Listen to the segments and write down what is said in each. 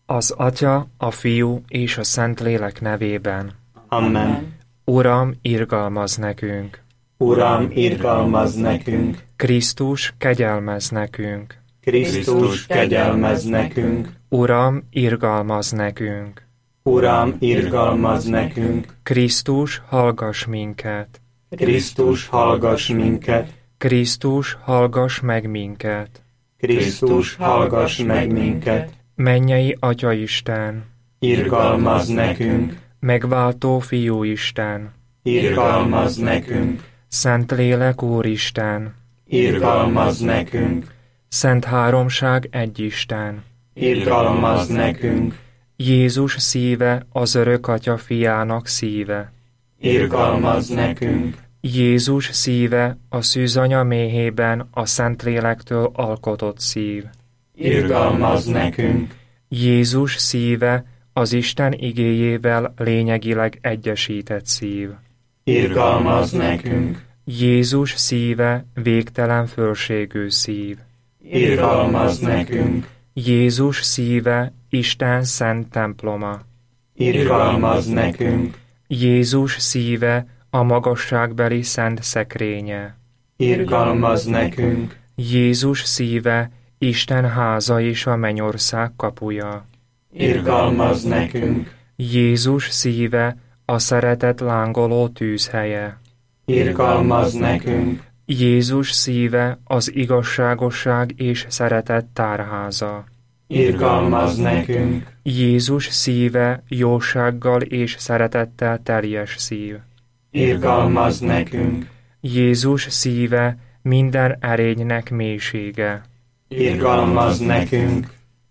Az Atya, a Fiú és a Szentlélek nevében. Amen. Uram, irgalmazz nekünk! Uram, irgalmazz nekünk! Krisztus, kegyelmezz nekünk! Krisztus, kegyelmezz nekünk! Uram, irgalmazz nekünk! Uram, irgalmazz nekünk! Krisztus, hallgass minket! Krisztus, hallgass minket! Krisztus, hallgass meg minket! Krisztus, hallgass meg minket! Mennyei Atyaisten! Irgalmazz nekünk! Megváltó Fiúisten! Irgalmazz nekünk! Szentlélek Úristen! Irgalmazz nekünk! Szent Háromság egyisten! Irgalmazz nekünk! Jézus szíve az örök Atya fiának szíve! Irgalmazz nekünk! Jézus szíve a szűzanya méhében a Szentlélektől alkotott szív! Irgalmazz nekünk! Jézus szíve az Isten igéjével lényegileg egyesített szív! Irgalmazz nekünk! Jézus szíve végtelen fölségű szív! Irgalmazz nekünk! Jézus szíve Isten szent temploma! Irgalmazz nekünk! Jézus szíve a magasságbeli szent szekrénye! Irgalmazz nekünk! Jézus szíve Isten háza és a mennyország kapuja! Irgalmazz nekünk! Jézus szíve a szeretet lángoló tűzhelye! Irgalmazz nekünk! Jézus szíve az igazságosság és szeretet tárháza! Irgalmazz nekünk! Jézus szíve jósággal és szeretettel teljes szív! Irgalmazz nekünk! Jézus szíve minden erénynek mélysége! Irgalmazz nekünk!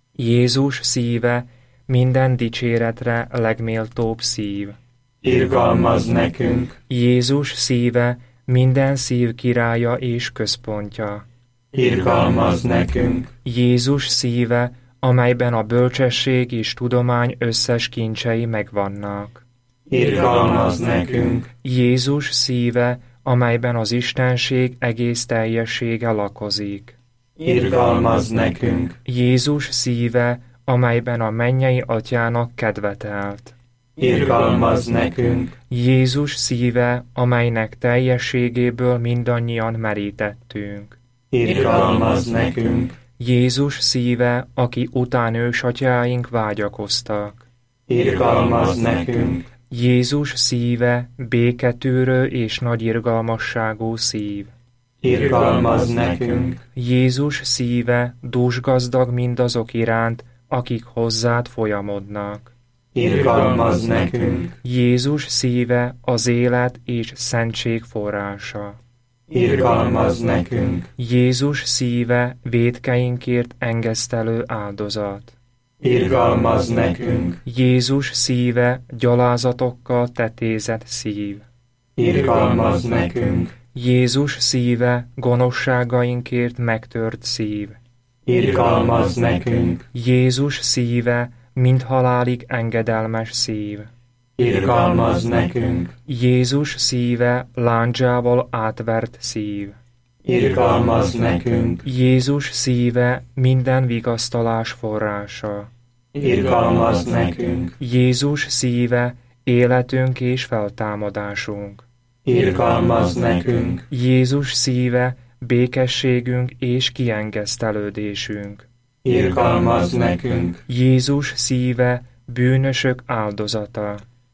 Jézus szíve minden dicséretre legméltóbb szív! Irgalmazz nekünk! Jézus szíve minden szív királya és központja! Irgalmazz nekünk! Jézus szíve, amelyben a bölcsesség és tudomány összes kincsei megvannak! Irgalmazz nekünk! Jézus szíve, amelyben az Istenség egész teljessége lakozik! Irgalmazz nekünk! Jézus szíve, amelyben a mennyei Atyának kedve telt! Irgalmazz nekünk! Jézus szíve, amelynek teljességéből mindannyian merítettünk! Irgalmazz nekünk! Jézus szíve, aki után ősatyáink vágyakoztak! Irgalmazz nekünk! Jézus szíve, béketűrő és nagy irgalmasságú szív! Irgalmazz nekünk! Jézus szíve, dúsgazdag mindazok iránt, akik hozzád folyamodnak! Irgalmazz nekünk! Jézus szíve az élet és szentség forrása! Irgalmazz nekünk! Jézus szíve vétkeinkért engesztelő áldozat! Irgalmazz nekünk! Jézus szíve gyalázatokkal tetézett szív! Irgalmazz nekünk! Jézus szíve gonoszságainkért megtört szív! Irgalmazz nekünk! Jézus szíve mind halálig engedelmes szív! Irgalmazz nekünk! Jézus szíve lándzsával átvert szív! Irgalmazz nekünk! Jézus szíve minden vigasztalás forrása! Irgalmazz nekünk! Jézus szíve életünk és feltámadásunk! Irgalmazz nekünk! Jézus szíve békességünk és kiengesztelődésünk! Irgalmazz nekünk! Jézus szíve bűnösök áldozata!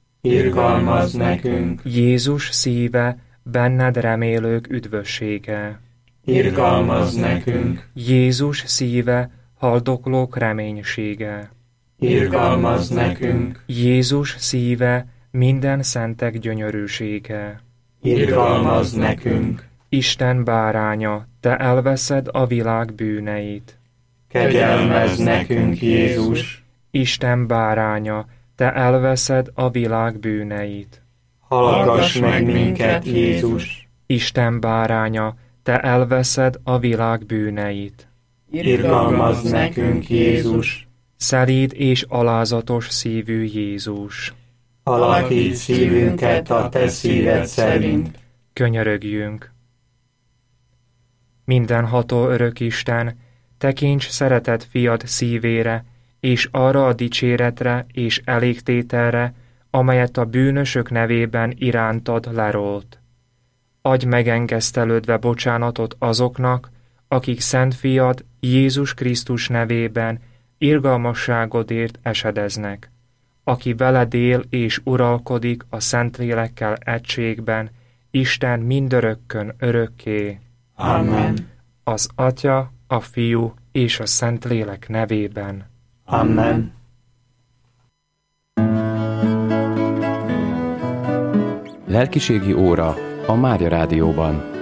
Irgalmazz nekünk! Jézus szíve benned remélők üdvössége! Irgalmazz nekünk! Jézus szíve haldoklók reménysége! Irgalmazz nekünk! Jézus szíve minden szentek gyönyörűsége! Irgalmazz nekünk! Isten báránya, te elveszed a világ bűneit! Kegyelmezz nekünk, Jézus! Isten báránya, te elveszed a világ bűneit! Hallgass meg minket, Jézus! Isten báránya, te elveszed a világ bűneit! Irgalmazz nekünk, Jézus! Szelíd és alázatos szívű Jézus! Alakíts szívünket a te szíved szerint! Könyörögjünk! Mindenható örök Isten, tekints szeretett fiad szívére, és arra a dicséretre és elégtételre, amelyet a bűnösök nevében irántad lerólt. Adj megengesztelődve bocsánatot azoknak, akik Szent Fiad Jézus Krisztus nevében irgalmasságodért esedeznek, aki veled él és uralkodik a Szentlélekkel egységben, Isten mindörökkön örökké. Amen. Az Atya, a Fiú és a Szentlélek nevében. Amen. Lelkiségi óra a Mária Rádióban.